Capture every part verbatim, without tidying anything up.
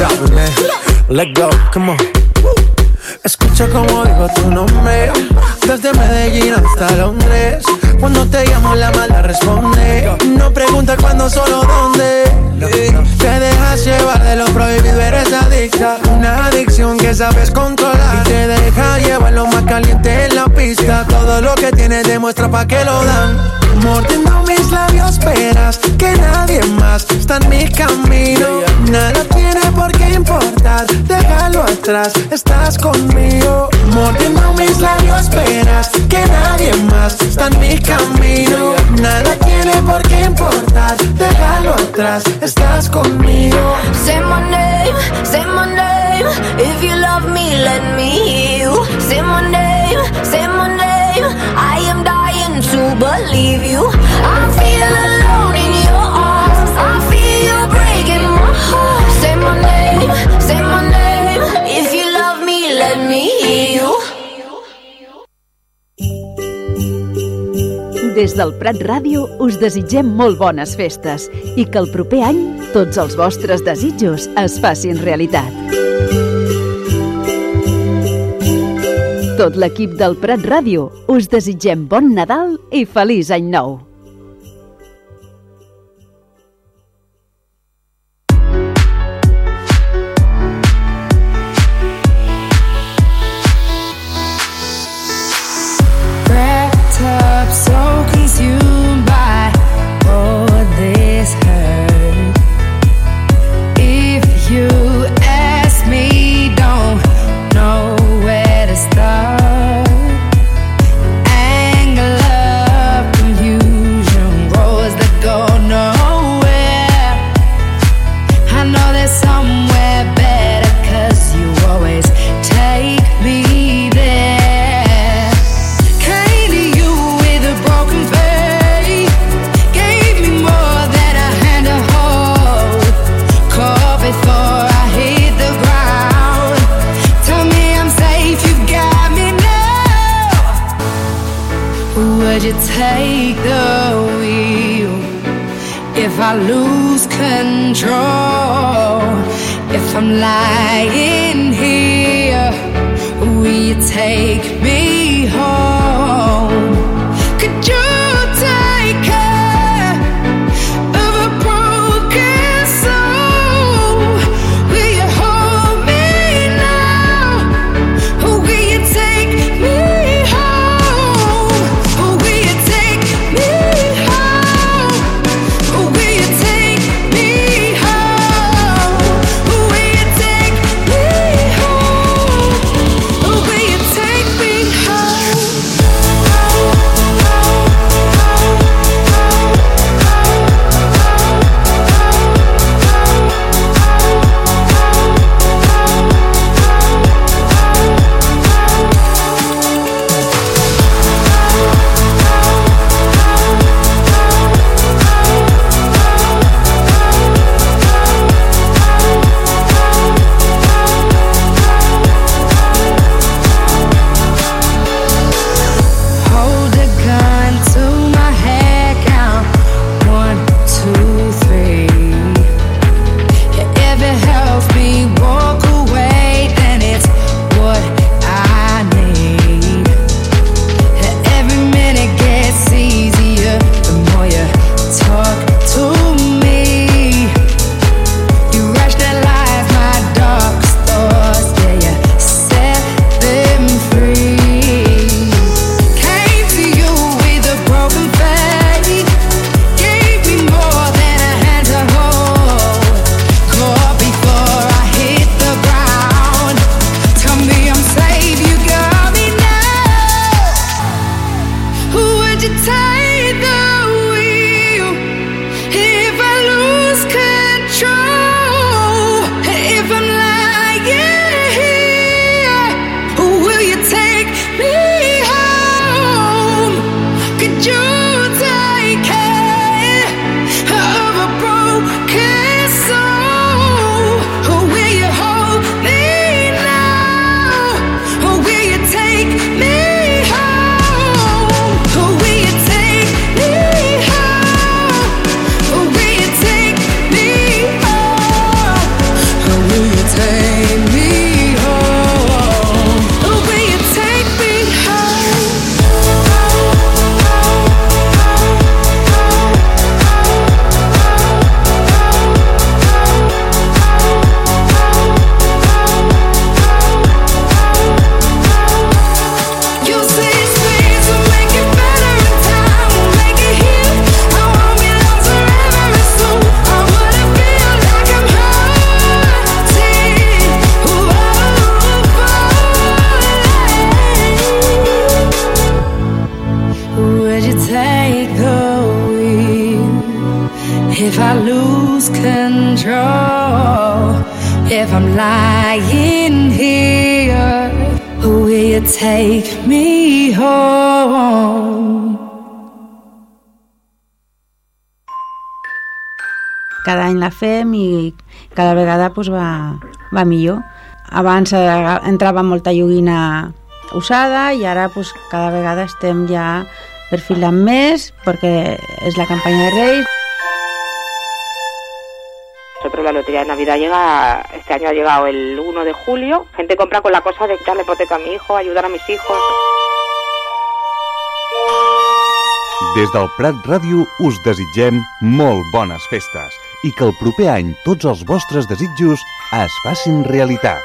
drop, man. Let go, come on. Escucha como digo tu nombre, desde Medellín hasta Londres. Cuando te llamo la mala responde. No pregunta cuándo, solo dónde. Te dejas llevar de lo prohibido, eres adicta. Una adicción que sabes controlar y te deja llevar lo más caliente en la pista. Todo lo que tienes demuestra pa' que lo dan. Mordiendo mis labios esperas que nadie más está en mi camino. Nada tiene por qué importar, déjalo atrás, estás conmigo. Mordiendo mis labios esperas que nadie más está en mi camino. Nada tiene por qué importar, déjalo atrás, estás conmigo. Say my name, say my name. If you love me, let me hear you. Say my name, say my name. I am dying to believe you. I feel alone in your arms. I feel you breaking my heart. Say my name, say my name. If you love me, let me hear you. Des del Prat Ràdio us desitgem molt bones festes i que el proper any tots els vostres desitjos es facin realitat. Tot l'equip del Prat Ràdio us desitgem bon Nadal i feliç any nou. So consumed by all this hurt. If you ask me, don't know where to start. Anger, love, confusion, roads that go nowhere. I know there's somewhere better, 'cause you always take me there. Would you take the wheel if I lose control? If I'm lying here, will you take me home? Could you take care of a broken soul? Will you hold me now? Or will you take me home? Or will you take me home? Or will you take me home? Or will you take me home? Or will you take me home? If I'm lying here, will you take me home? Cada any la fem i cada vegada pues, va, va millor. Abans eh, entrava molta joguina usada i ara pues, cada vegada estem ja perfilant més perquè és la campanya de Reis. Nosotros la lotería de Navidad llega, este año ha llegado el uno de julio. Gente compra con la cosa de quitarle hipoteca a mi hijo, ayudar a mis hijos. Des del Prat Ràdio us desitgem molt bones festes i que el proper any tots els vostres desitjos es facin realitat.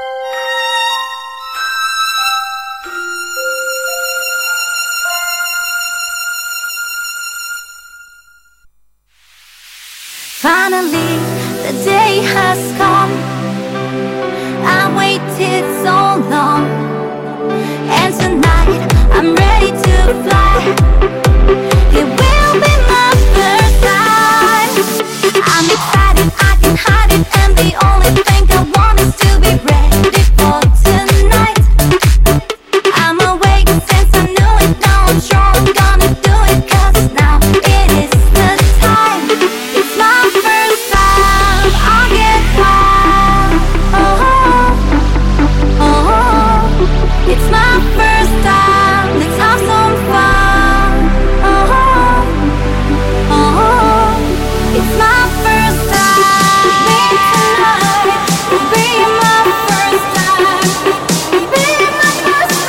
Finally, the day has come. I waited so long, and tonight I'm ready to fly. It will be my first time. I'm excited, I can hide it, and the only thing I want is to be ready for tonight. I'm awake since I knew it, now I'm sure I'm gonna do it, 'cause now it is the time. It's my first time, I'll get high. Oh, oh, oh. It's my first time, let's have some fun. Oh, oh, oh. It's my first time, me tonight will be my first time, be my first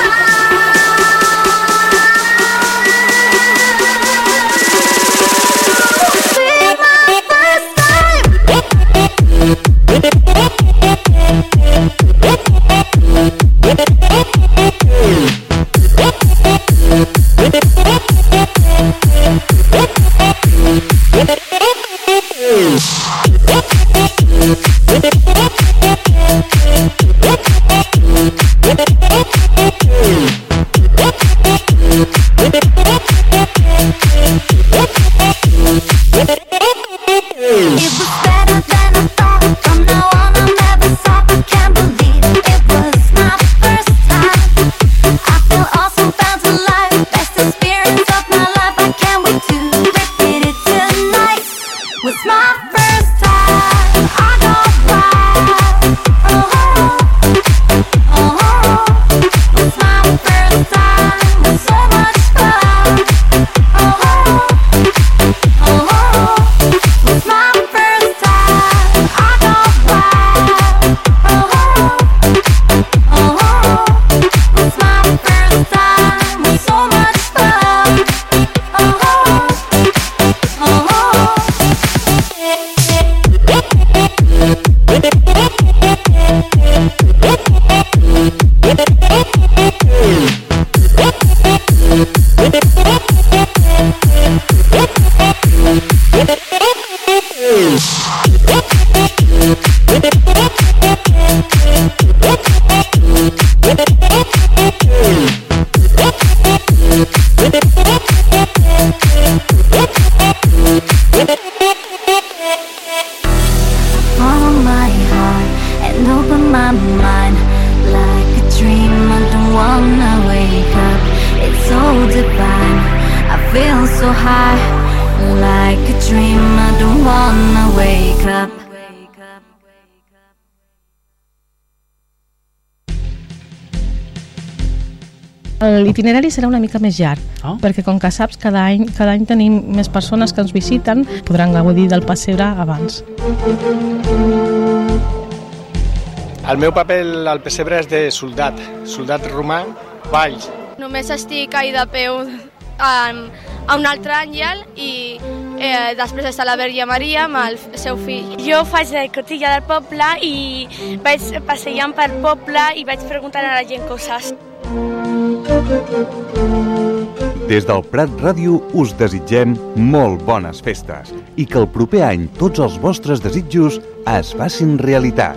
L'itinerari serà una mica més llarg, oh. perquè com que saps, cada any, cada any tenim més persones que ens visiten, podran gaudir del pessebre abans. El meu paper al pessebre és de soldat, soldat romà, valls. Només estic ahí de peu a, a un altre àngel i eh, després està la Verge Maria amb el seu fill. Jo faig de cotilla del poble i vaig passejant per poble i vaig preguntant a la gent coses. Des del Prat Ràdio us desitgem molt bones festes i que el proper any tots els vostres desitjos es facin realitat.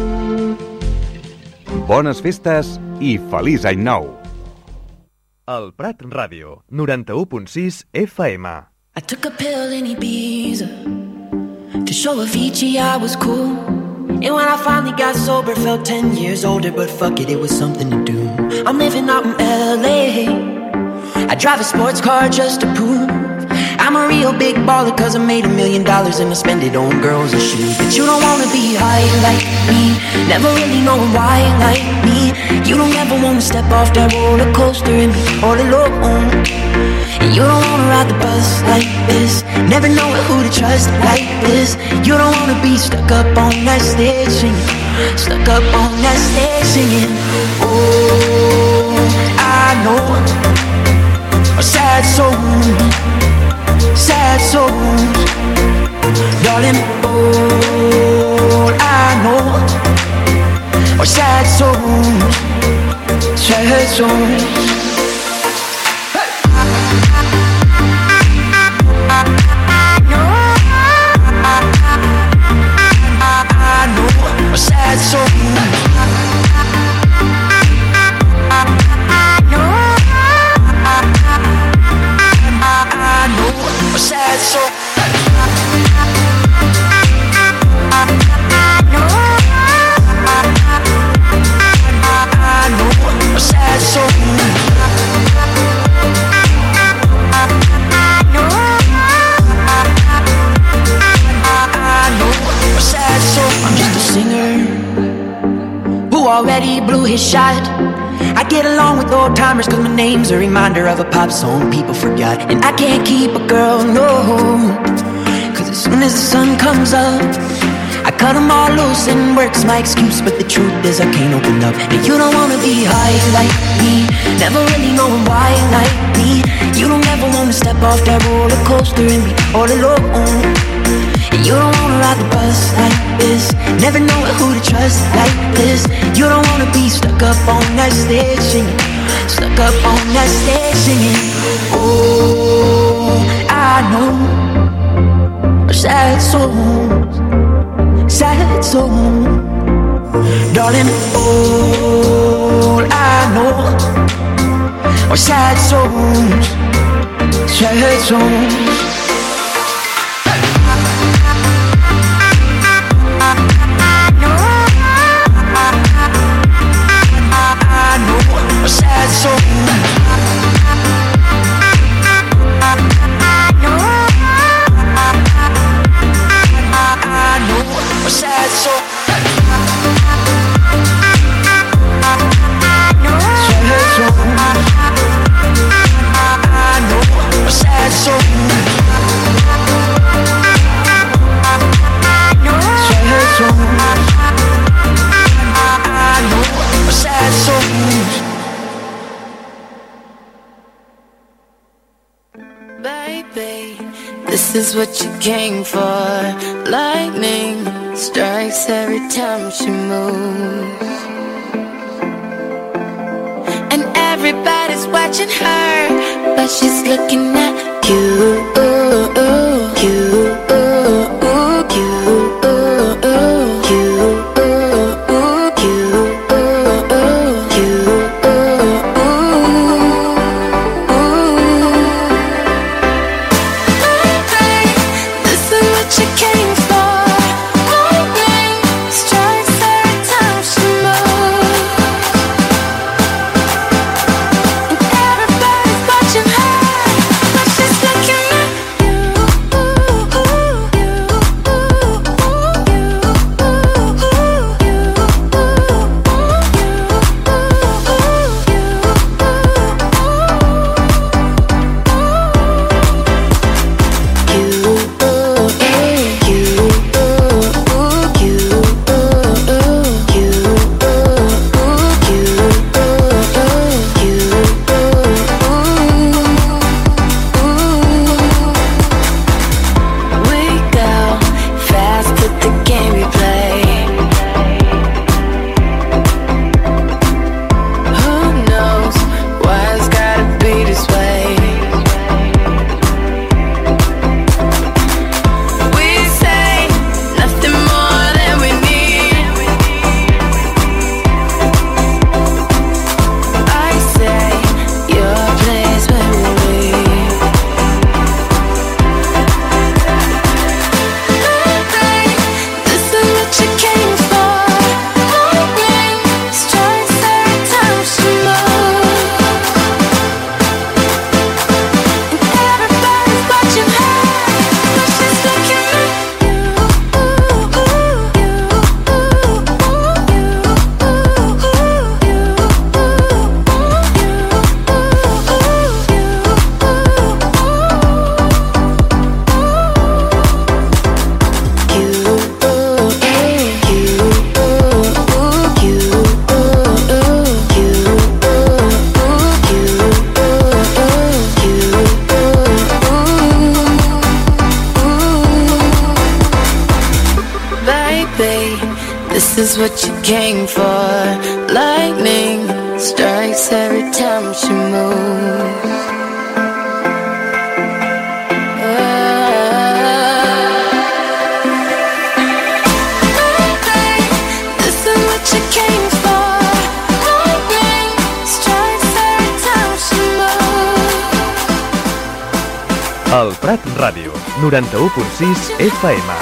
Bones festes i feliç any nou! El Prat Ràdio, noranta-u punt sis F M. I took a pill in Ibiza to show Avicii I was cool. And when I finally got sober, felt ten years older, but fuck it, it was something to do. I'm living out in L A. I drive a sports car just to prove I'm a real big baller, cause I made a million dollars and I spend it on girls and shoes. But you don't wanna be high like me, never really knowing why like me. You don't ever wanna step off that roller coaster and be all alone. And you don't wanna ride the bus like this, never know who to trust like this. You don't wanna be stuck up on that stage singing, stuck up on that stage singing. Oh, I know a sad soul, sad souls, darling, all I know are sad souls, sad souls. I know, I know are sad souls. Sad soul. I know, I know a sad soul. I know, I know a sad soul. I'm just a singer who already blew his shot. I get along with old timers cause my name's a reminder of a pop song people forgot. And I can't keep a girl, no, cause as soon as the sun comes up I cut them all loose and work's my excuse. But the truth is I can't open up. And you don't wanna be high like me, never really knowing why like me. You don't ever wanna step off that roller coaster and be all alone. And you don't wanna ride the bus like this, never know who to trust like this. You don't wanna be stuck up on that stage singing, stuck up on that stage singing. Oh, I know sad souls, sad souls, darling, all I know are sad souls, sad souls. Sad soul. I know, I know a sad soul. I know, sad soul. I know a sad soul. I know, sad soul. I know a sad soul. Baby, this is what you came for. Lightning strikes every time she moves, and everybody's watching her, but she's looking at you, you, you. Watching her, but she's looking at you. This is what you came for. Lightning strikes every time she moves. El Prat Ràdio, noranta-u punt sis F M.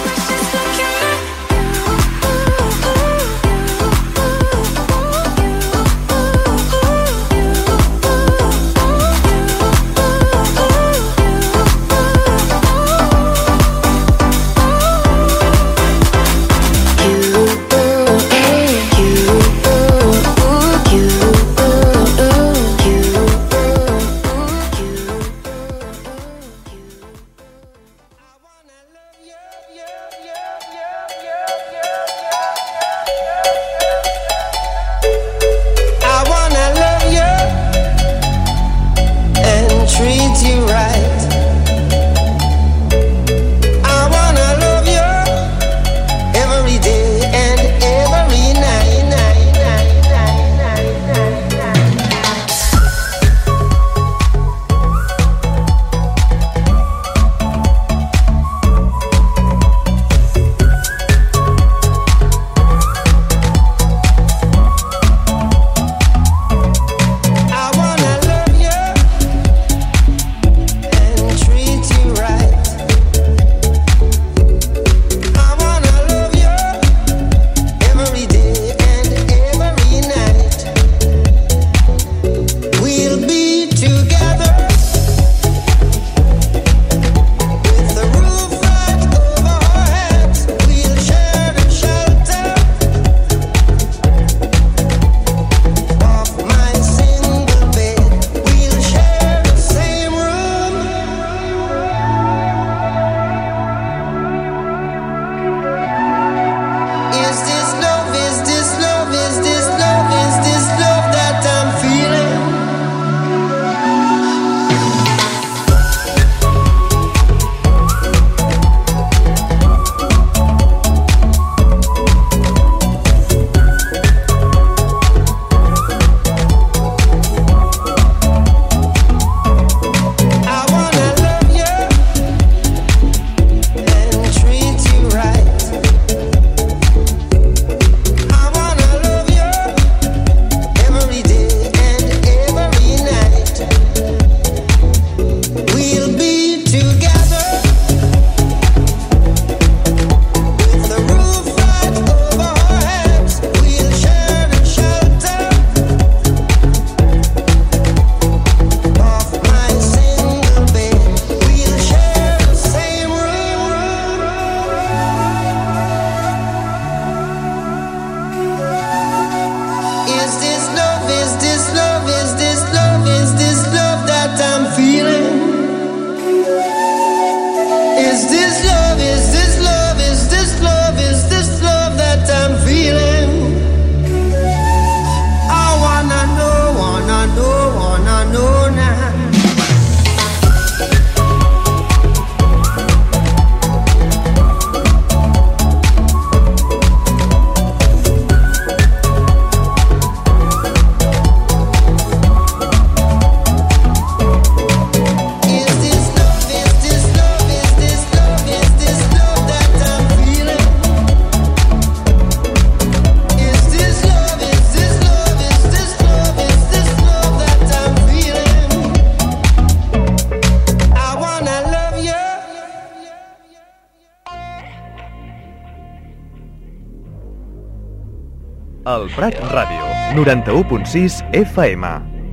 El Prat Ràdio, noranta-u punt sis F M.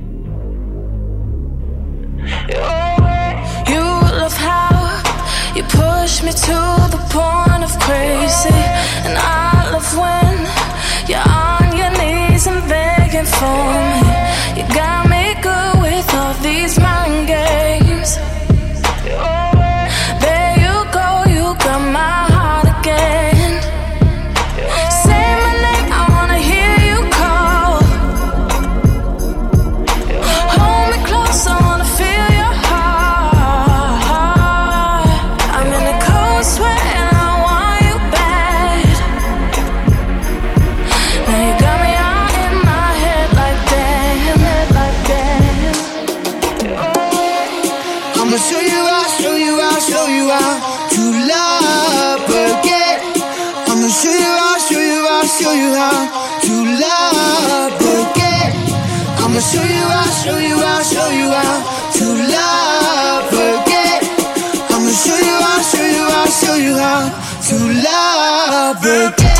You love how you push me to the point of crazy, and I love when you're on your knees and begging for me. You got me good with all these mind games. There you go, you got my heart again. you how to love again. I'ma show you how, show you how, show you how to love again. I'ma show you how, show you how, show you how to love again.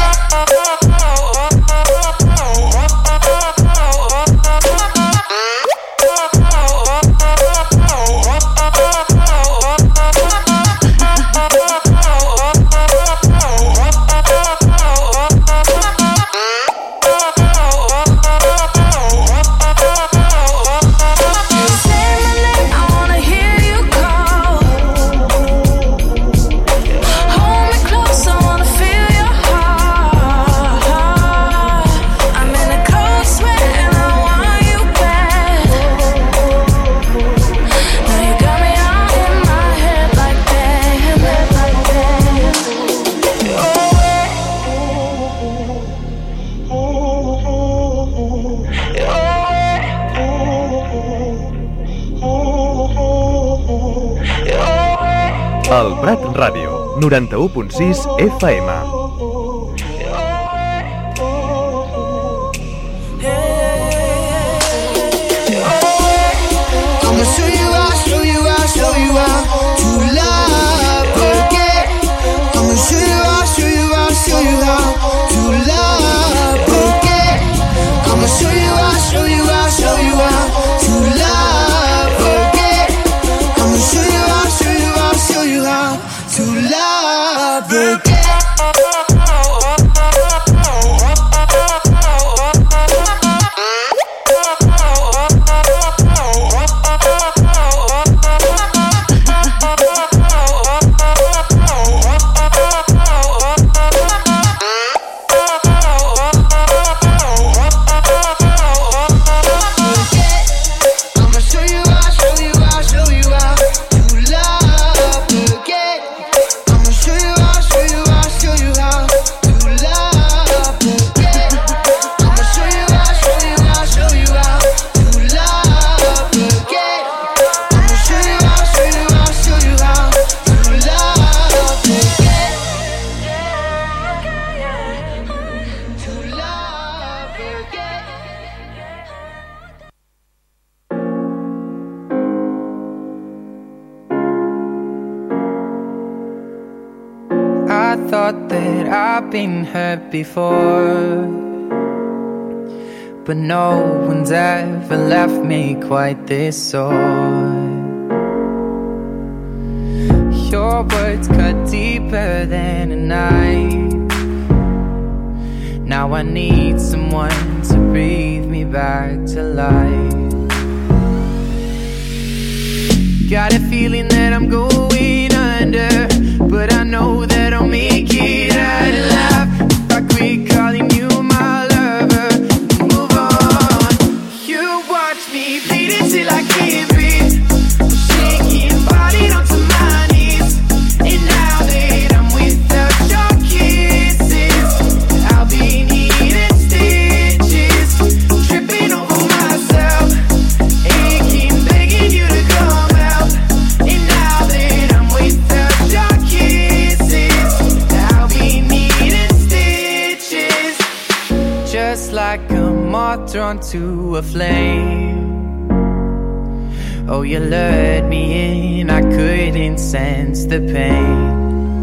El Prat Ràdio, noranta-u punt sis F M. Been hurt before, but no one's ever left me quite this sore. Your words cut deeper than a knife. Now I need someone to breathe me back to life. Got a feeling that I'm going under, but I know that I'll make it out alive. If I quit calling you my lover, move on. You watch me bleed until I can't breathe, shaking body down to my knees. And now that I'm without your kisses, I'll be needing stitches, tripping over myself, aching, begging you to come out. And now that I'm without your kisses, I'll be needing stitches, just like a moth drawn to a flame. Oh, you lured me in, I couldn't sense the pain.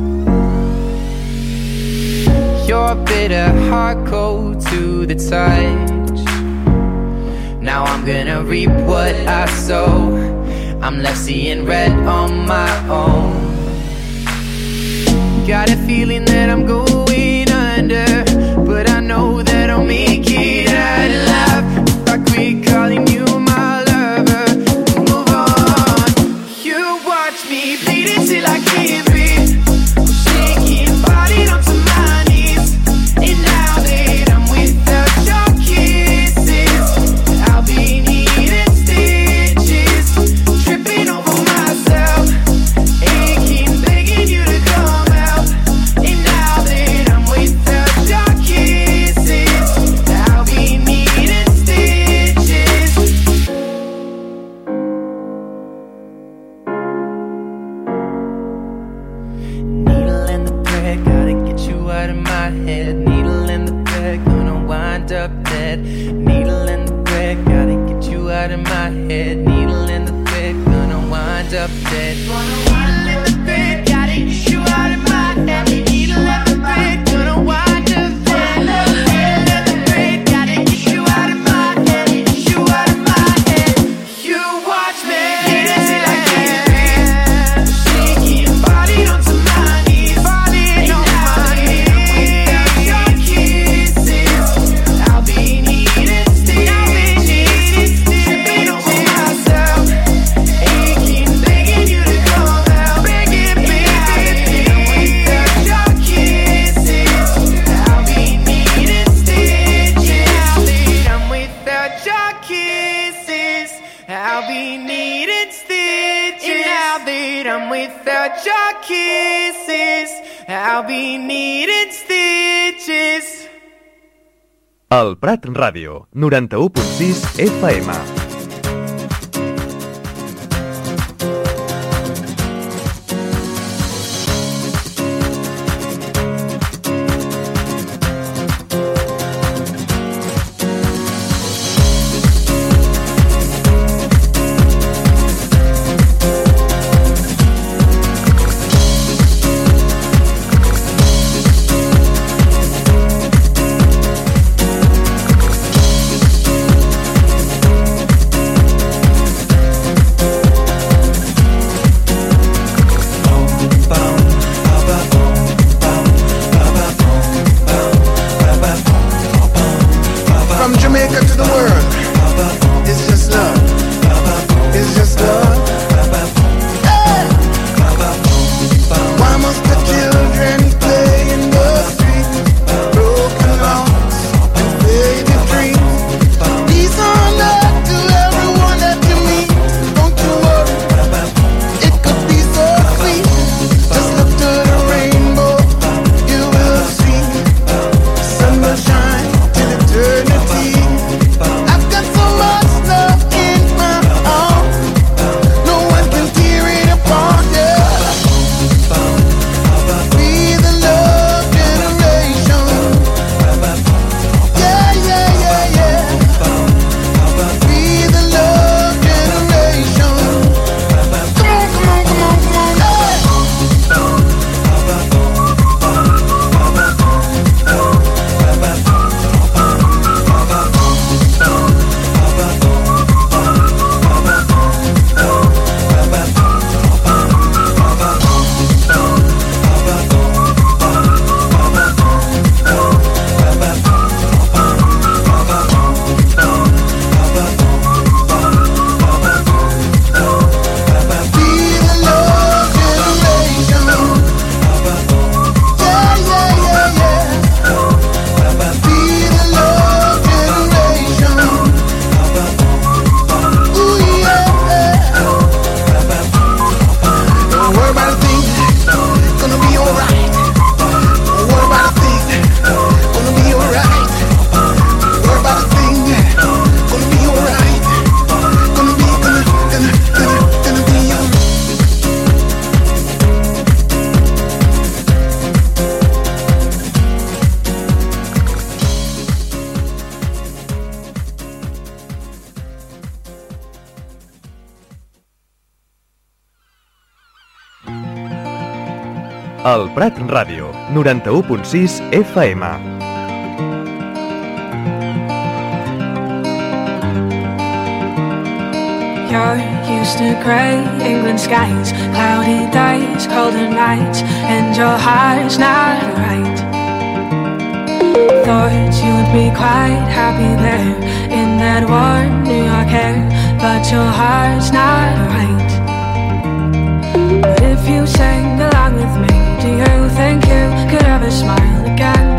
Your bitter heart cold to the touch. Now I'm gonna reap what I sow. I'm left seeing red on my own. Got a feeling that I'm going under, but I know that I'll make it out alive. If I quit calling you my lover, move on. You watch me bleed until I can't breathe, shaking body down to my knees. And now that I'm without your kisses, I'll be needing stitches, tripping over myself, aching, begging you to come out. And now that up dead. Needle in the thread, gotta get you out of my head. Needle in the thread, gonna wind up dead. Needle in the thread, gotta get you out of my head. Needle in the thread, gonna wind up dead. Needle in the thread, gotta get you out of my head. Get you out of my head. You watch me. Dancing like this, shaking your body onto my knees. Body on my knees. Your kisses, I'll be needing stitches. Tripping over myself, aching, begging you to come out. Begging, begging, without your kisses, I'll be needing stitches. I'm without your kisses, I'll be needing stitches. Now that I'm without your kisses, I'll be needing stitches. El Prat Ràdio, noranta-u punt sis F M. From Jamaica to the world, it's just love. It's just love. Hey! Why must the children play in the street? Broken hearts and faded dreams. These are not to everyone that you meet. Don't you worry, it could be so sweet. Just look to the rainbow, you will see. Sun will shine till eternity. I've got so much love in my arms, no one can tear it apart, yeah. Be the love generation. Yeah, yeah, yeah, yeah. Be the love generation. Come on, come on, come on, come on, hey. Be the love generation. Yeah, yeah, yeah, yeah. Be the love generation. Ooh, yeah. Don't worry about a thing, gonna be alright. Don't worry about a thing, gonna be alright. Don't worry about a thing, gonna be alright. Gonna be, gonna, gonna, gonna, gonna be alright. El Prat Ràdio, noranta-u punt sis F M. You're used to grey England skies, cloudy days, colder nights, and your heart's not right. Thought you'd be quite happy there in that warm New York air, but your heart's not right. But if you sang along with me, do you think you could ever smile again?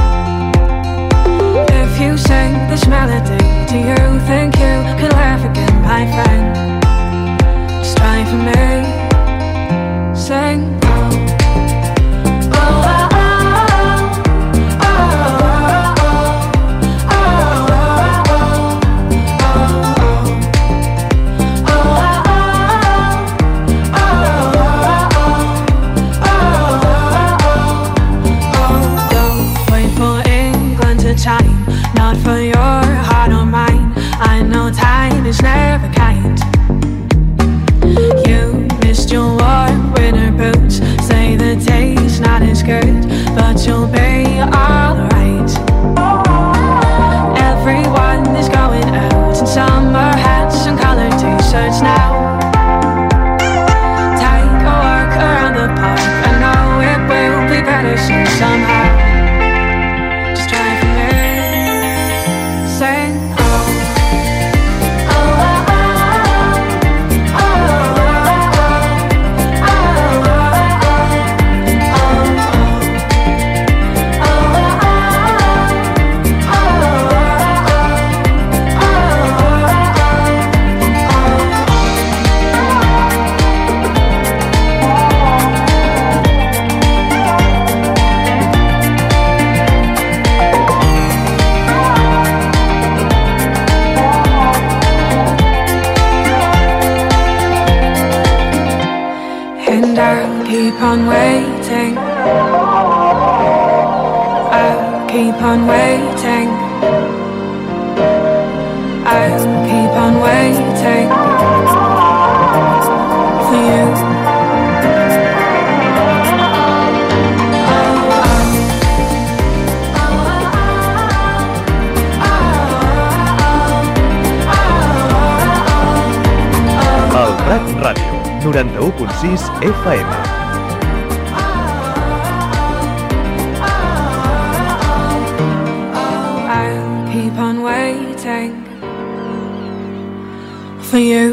If you sang this melody, do you think you could laugh again, my friend? Just try for me, sing. Oh, oh, oh, oh, oh, oh, oh, oh, oh. Don't wait for England to chime. not for your heart or mine. I know time is never kind. You missed your warm winter boots. Say the taste not as good, but you'll be alright. Everyone is going out in summer hats and colored t-shirts now. Take a walk around the park. I know it will be better soon somehow. Just try for me. Sing oh. And I'll keep on waiting. I'll keep on waiting. I'll keep on waiting for you. El Prat Ràdio, noranta-u punt sis F M. I'll keep on waiting for you.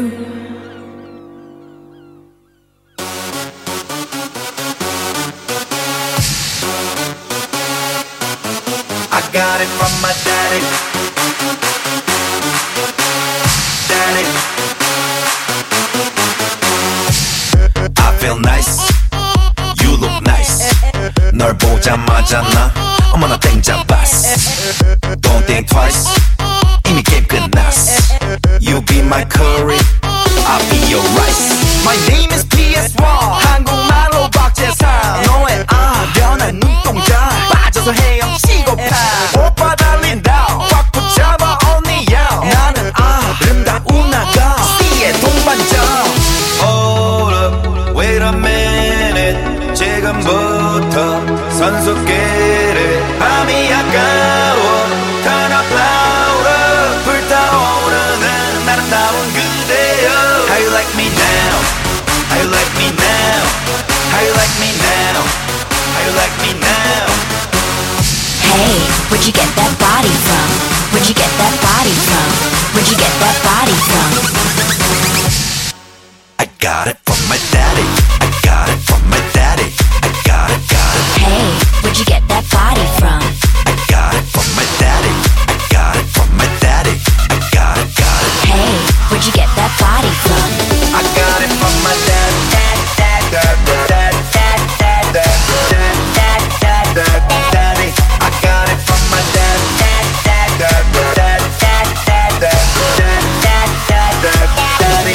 I got it from my daddy. Daddy. I feel nice. You look nice. 널 보자마자 나 어머나 땡 잡았어. Don't think twice. 이미 게임 끝났어. You be my curry. I'll be your rice. My name is P S one. 한국말로 박재상. 너의 아련한 눈동자 빠져서 헤엄치고파. 오빠 달린다. 꽉 붙잡아 언니야. 나는 아름다운 아가. C의 동반자. Hold up, wait a minute. 지금부터 선수끼리 밤이 아까워. Turn up louder. 불타오르는 아름다운 그대여. How you like me now? How you like me now? How you like me now? How you like me now? Hey, where'd you get that body from? Where'd you get that body from? Where'd you get that body from? I got it from my daddy. I got it from my daddy. I got it, got it. Hey, where'd you get that body from? I got it from my daddy. I got it from my daddy. I got it, got it. Hey, where'd you get that body from? I got it from my dad. Dad, dad, dad, dad, dad, dad, dad, dad, dad, dad, daddy. I got it from my dad. Dad, dad, dad, dad, dad, dad, dad, dad, dad, dad, daddy.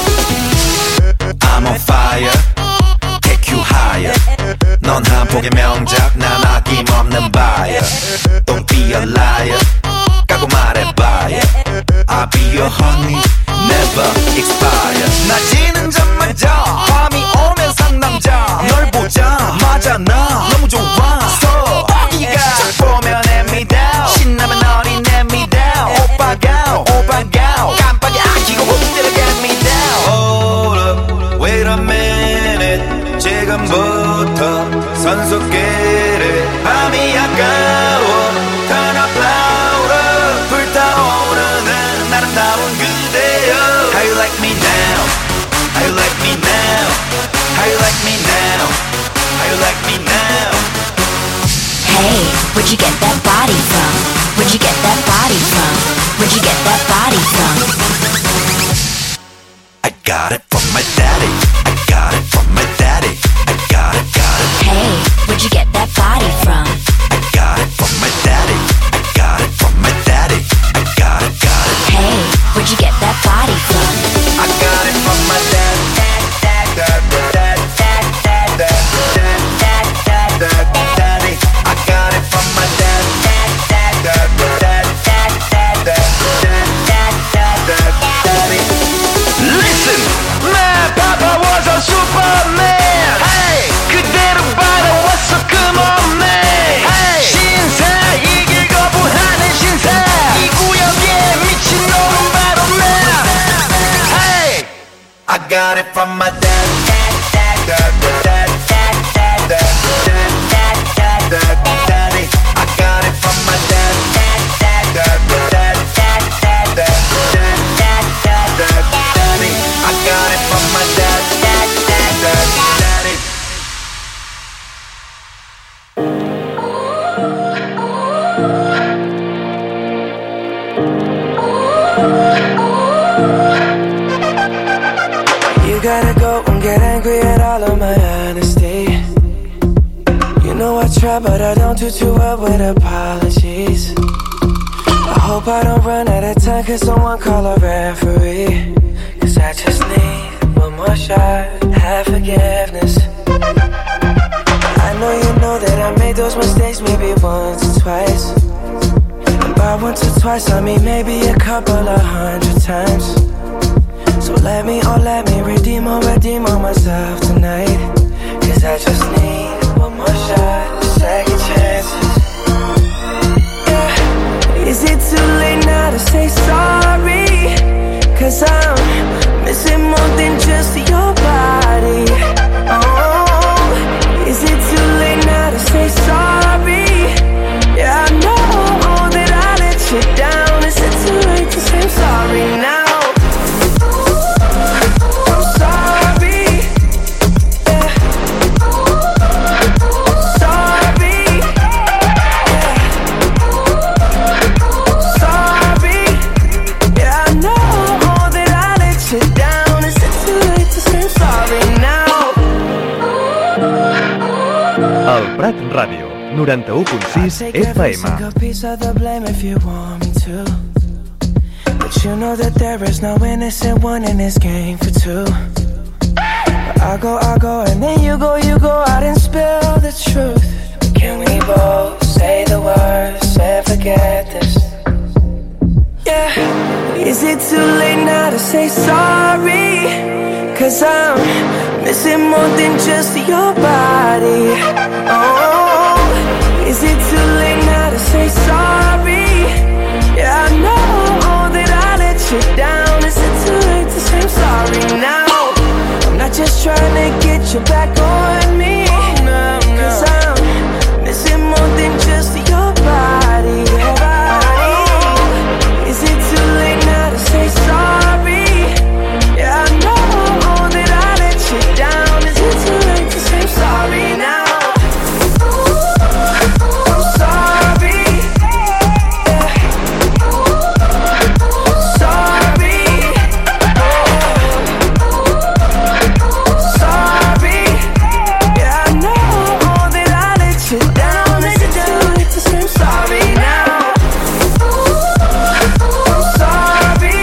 I'm on fire. Take you higher. 넌 한 폭의 명작. 난 아낌없는 buyer. Don't be a liar. 까고 말해봐요. I'll be your honey. Never expire. 낮이는 잠만자. 밤이 오면 상남자. 널 보자마자 나 너무 좋아서 어디가 보면 hand me down. 신나면 어린 hand me down. 오빠가 오빠가 깜빡이 안 켜고 홈대로 get me down. Hold up, wait a minute. 지금부터 선수끼리 밤이 아까워. Turn up louder. 불타오르는 아름다운 그대여. How you like me now? How you like me now? How you like me now? How you like me now? Hey, where'd you get that body from? Where'd you get that body from? Where'd you get that body from? I got it from my daddy. I got it from my daddy. I got it, got it. Hey, where'd you get that body from? I got it from my daddy. I got it from my daddy. I got it, got it. Hey, where'd you get that body from? I got it from my dad. Dad, dad, dad, dad, dad, dad, dad, dad, dad, dad, daddy. I got it from my dad. Dad, dad, dad, got it from my dad, dad, dad, dad, dad, dad, dad, dad, dad, dad, dad, daddy. I got it from my dad, dad, dad, dad, dad, dad, dad, dad, dad, dad, dad, daddy. I got it from my dad, dad, dad, dad, daddy. You gotta go and get angry at all of my honesty. You know I try, but I don't do too well with apologies. I hope I don't run out of time, cause someone call a referee. Cause I just need one more shot, have forgiveness. I know you know that I made those mistakes maybe once or twice. And by once or twice I mean maybe a couple of hundred times. So let me, oh let me redeem or redeem on myself tonight. Cause I just need one more shot, second chances. Yeah. Is it too late now to say sorry? Cause I'm missing more than just your body. Oh, is it too late now to say sorry? Yeah, I know that I let you down. Is it too late to say I'm sorry now? El Prat Ràdio, noranta-u punt sis F M. But you know that there is no innocent one in this game for two. But I go, I go, and then you go, you go out and spill the truth. Can we both say the words and forget this? Yeah. Is it too late now to say sorry? Cause I'm missing more than just your body. Oh, is it too late now to say sorry? Yeah, I know that I let you down. Is it too late to say I'm sorry now? I'm not just trying to get you back on me. Cause I'm missing more than just your body. Oh, is it too late now to say sorry? Yeah, I know that I let you down. Is it too late to say I'm sorry now? I'm sorry. Yeah. Sorry. Sorry. Yeah, I know that I let you down. Is it too late to say I'm sorry now? I'm sorry.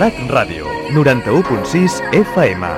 Prat Ràdio, noranta-u punt sis F M.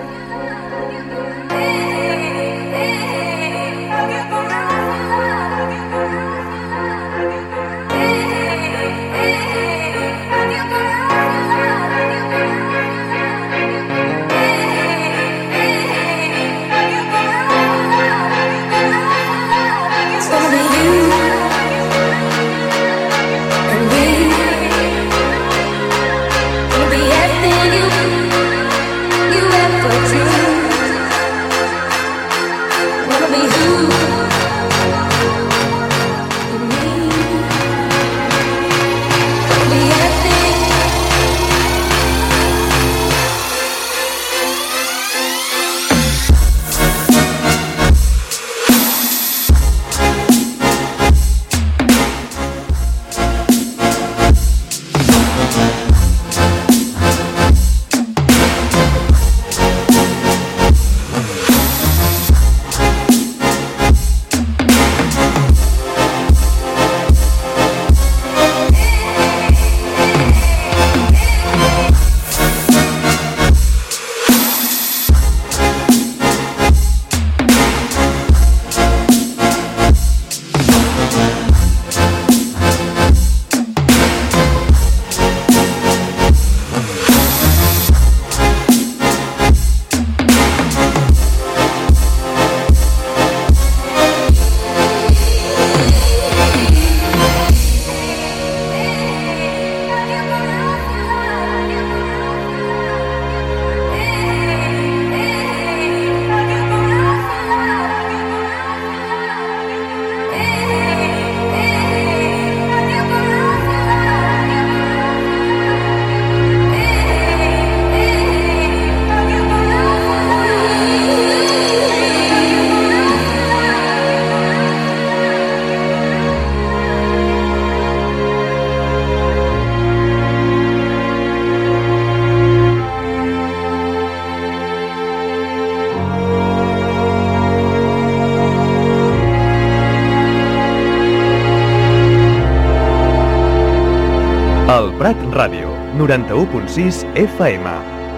El Prat Ràdio, noranta-u punt sis F M.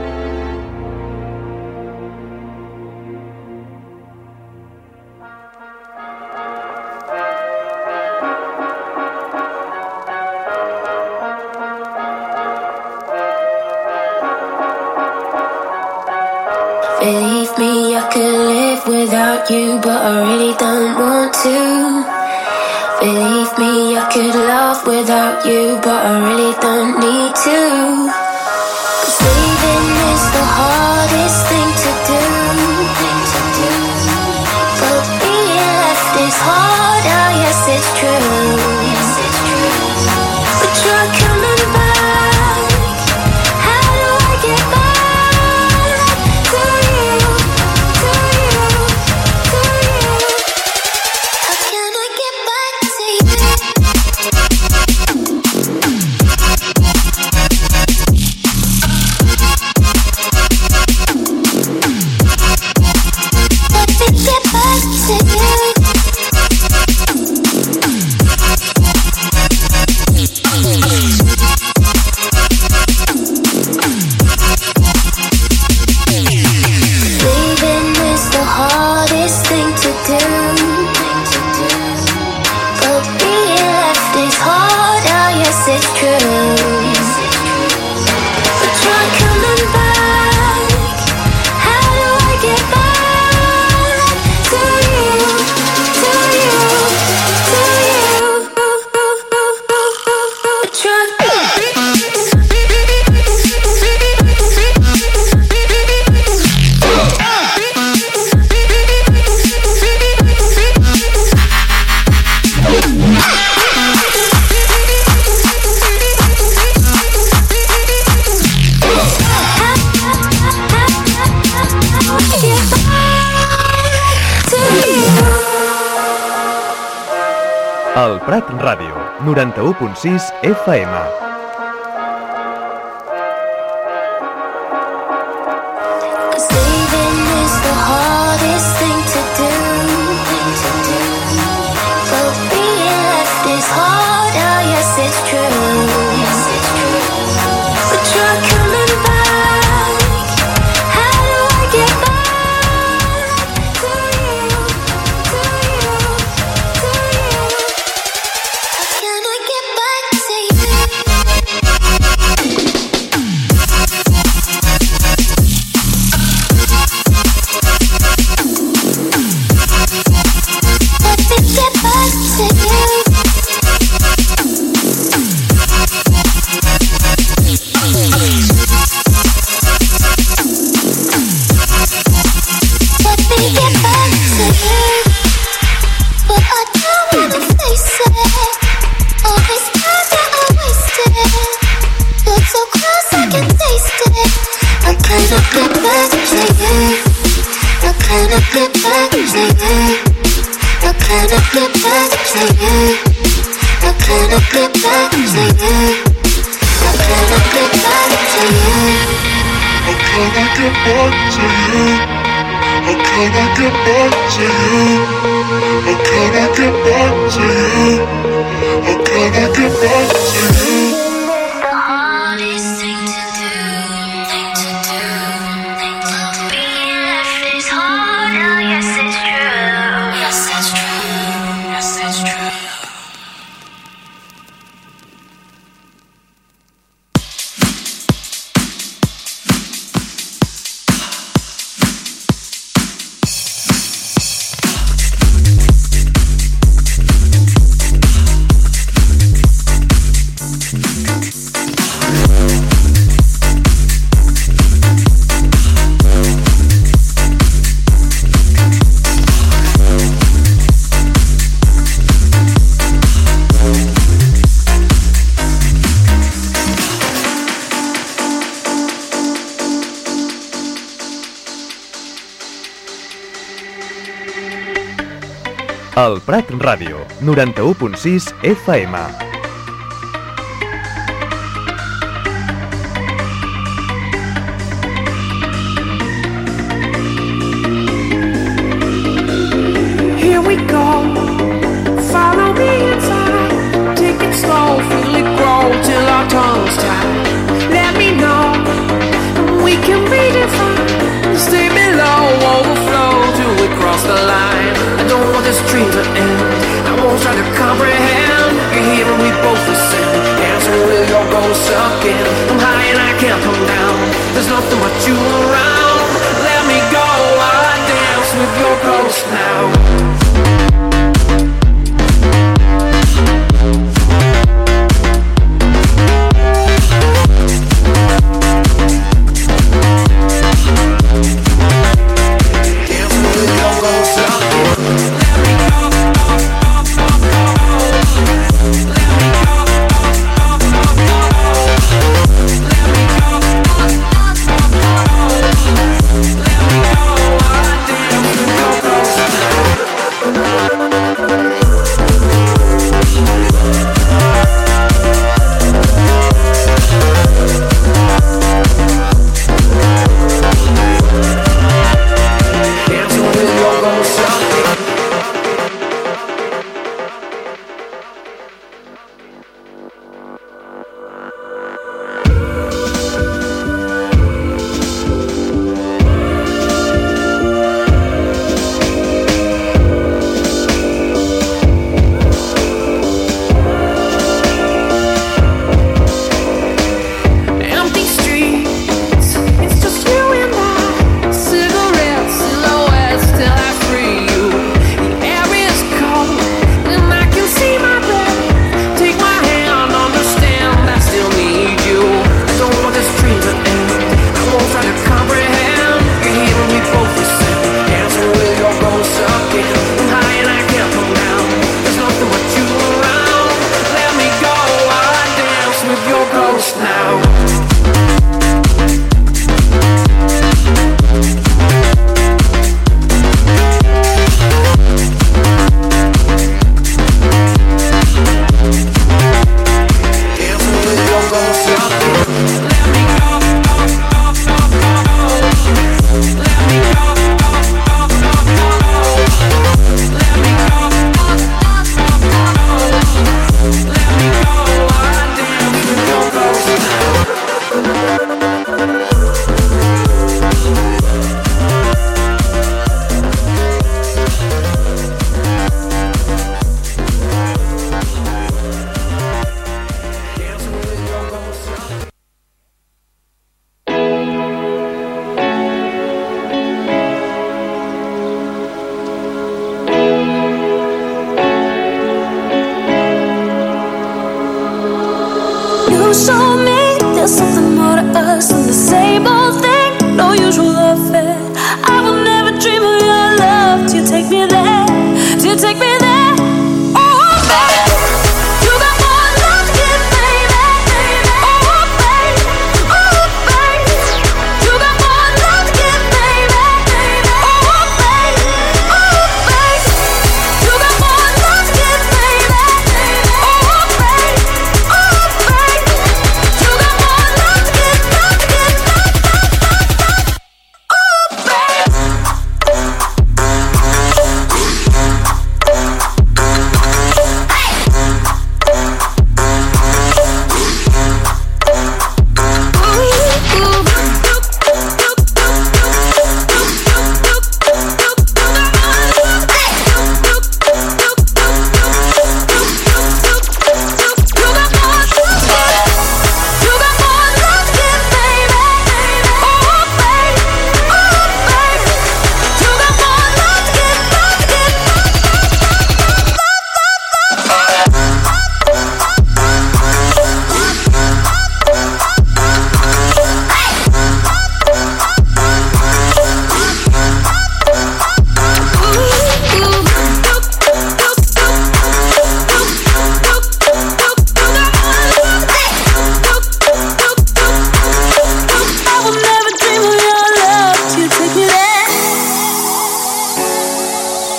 Believe me, I could live without you, but I really don't want to. Believe me, I could love without you, but I really don't need to. 'Cause leaving is the hardest thing to do. But being left is hard, oh yes it's true. But you're coming back. How do I get back to you, to you, to you? How can I get back to you? Let me get back to you. Leaving is the hardest thing to do. But being left is hard, oh yes it's true. But you're coming back. How do I get back to you, to you, to you? But you're El Prat Ràdio, noranta-u punt sis F M. leaving is the hardest thing to do. But being left is hard, oh yes it's true. But you're coming say yeah. How can I get back, say yeah. How can I get back, say yeah. How can I get back, say yeah. How can I get back to you? How can I get back to you? How can I get back to you? How can I get back to you? The hardest thing to do, thing to do, thing to do. Being left is hard, oh yes it's true. Yes it's true, yes it's true. El Prat Ràdio, noranta-u punt sis F M. Here we go, follow me inside. Take it slow, feel it grow till our tongues tie. Let me know, we can redefine. Stay below, overflow till we cross the line. I don't want this dream to end, I won't try to comprehend. You're here and we both listen, dancing with your ghost again. I'm high and I can't come down, there's nothing but you around. Let me go while I dance with your ghost now. Oh,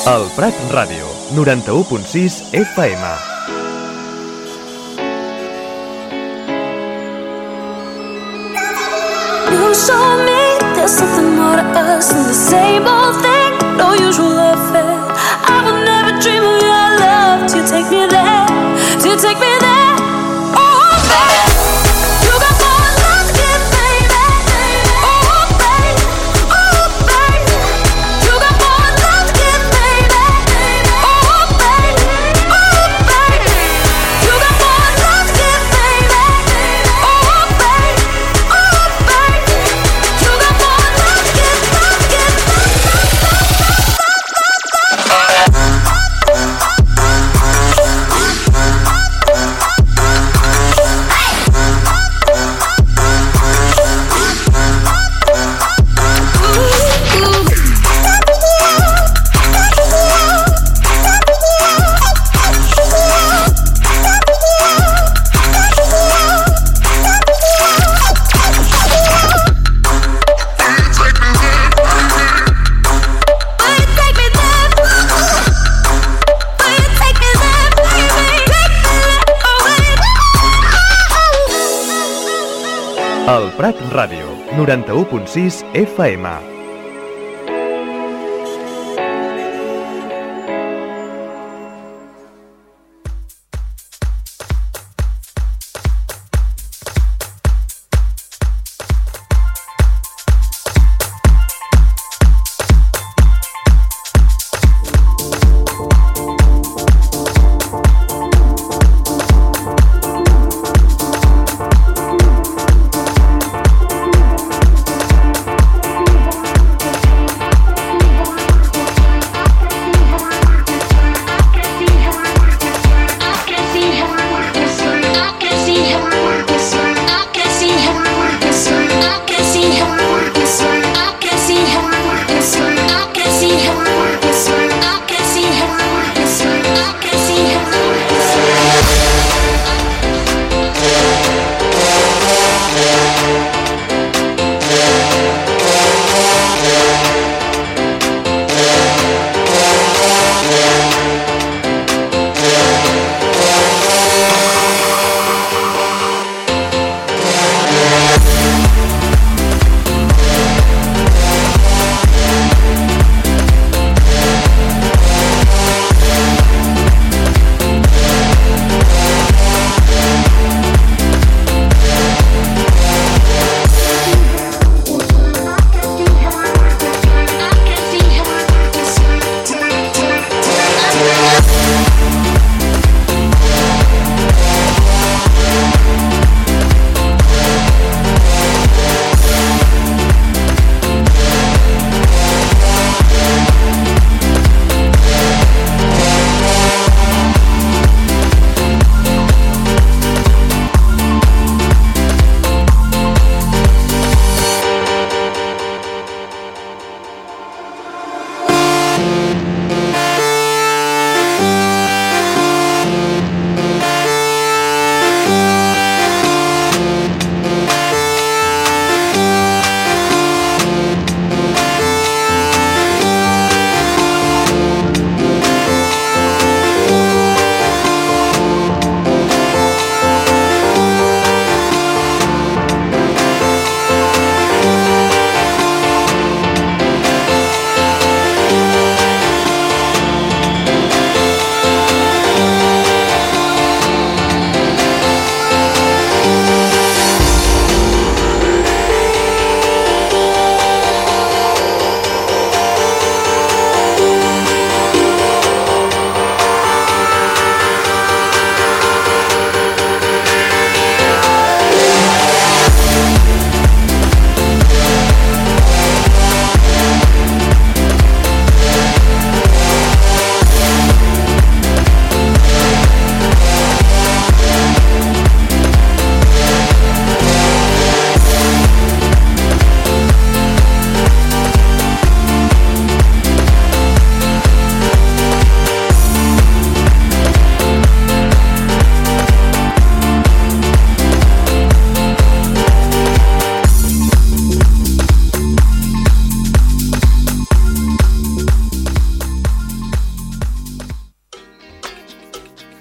El Prat Ràdio, noranta-u punt sis F M. You show me there's something more to us than the same old thing, no usual affair. I will never dream of your love till you take me there, till you take me there. Oh, baby, you got more love to give, baby. Oh, baby, oh, baby, you got more love to give, baby. Oh, baby, oh, baby, you got more love to give, baby. Oh, baby, oh, baby, you got more love to give, love to give, El Prat Ràdio, noranta-u punt sis F M.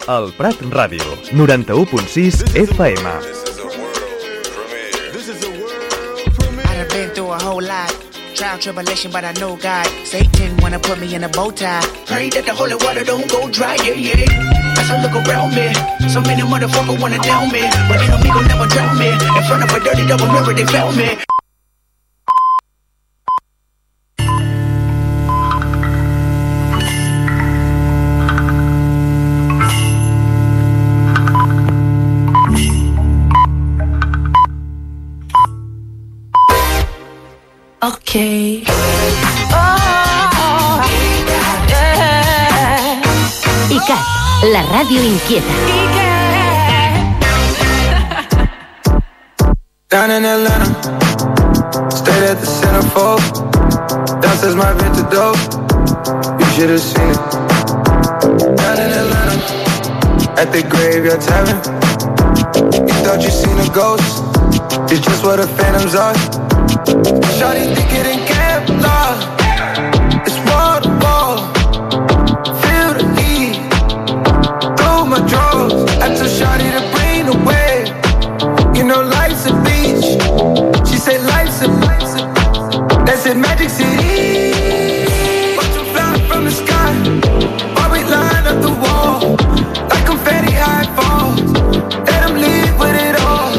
El Prat Ràdio, noranta-u punt sis F M. I've been through a whole lot. Trial, tribulation, but I know God. Satan wanna put me in a bow tie. Pray that the holy water don't go dry, yeah, yeah. As I look around me, so many motherfuckers wanna down me, but enemy gon' never drown me. In front of a dirty double mirror, they found me. Okay. Oh, yeah. I C A T, la ràdio inquieta. Down in Atlanta, stayed at the centerfold. Downstairs my vintage dope, you should have seen it. Down in Atlanta, at the graveyard tavern. You thought you seen a ghost, it's just what the phantoms are. Shawty think it in Kevlar, it's wall to wall. Feel the heat through my drawers. I told Shawty to bring the wave. You know life's a beach. She say life's a beach.